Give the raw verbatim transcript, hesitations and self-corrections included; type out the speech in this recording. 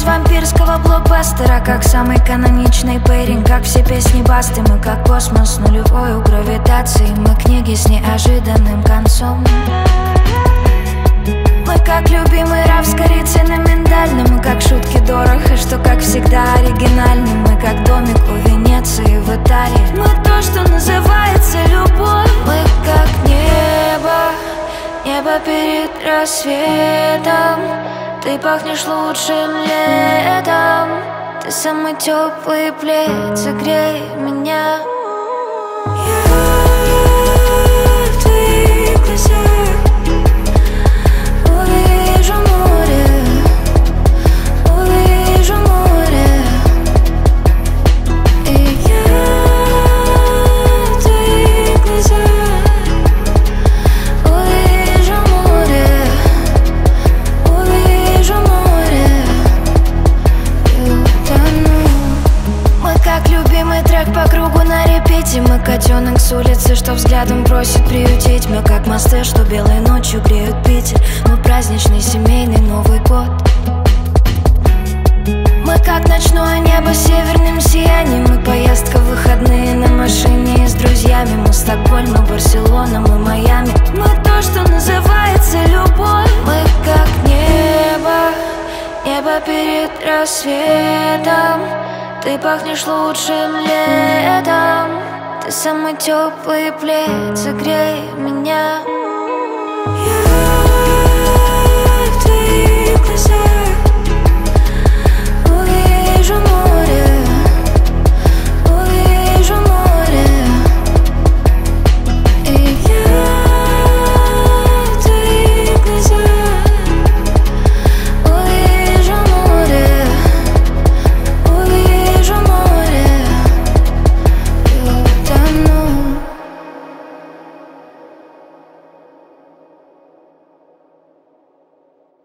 из вампирского блокбастера, как самый каноничный пейринг, как все песни Басты. Мы как космос нулевой у гравитации, мы книги с неожиданным концом. Мы как любимый раф с корицей на миндальном. Мы как шутки дорого, что как всегда оригинальны. Мы как домик у Венеции в Италии. Мы то, что называется любовь. Мы как небо, небо перед рассветом. Ты пахнешь лучшим летом. Ты самый теплый плед, согрей меня. Я в твоих глазах увижу море, увижу море. И я в твоих глазах увижу море, увижу море. И утону. Мы как любимый трек по кругу на репите. Мы котенок с улицы, что взглядом просит приютить. Мы как мосты, что белой ночью греют Питер. Мы праздничный семейный Новый год. Мы как ночное небо с северным сиянием. Мы поездка в выходные на машине с друзьями. Мы Стокгольм, мы Барселона, мы Майами. Мы то, что называется любовь. Мы как небо, небо перед рассветом. Ты пахнешь лучшим летом. Ты самый теплый плед, согрей меня.